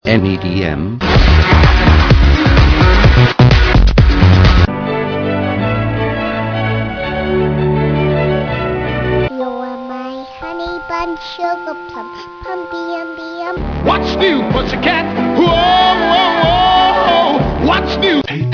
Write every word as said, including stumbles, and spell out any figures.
N E D M. You are my honey bun, sugar plum, pumpy umby um. What's new, pussycat? Whoa, whoa, whoa! What's new?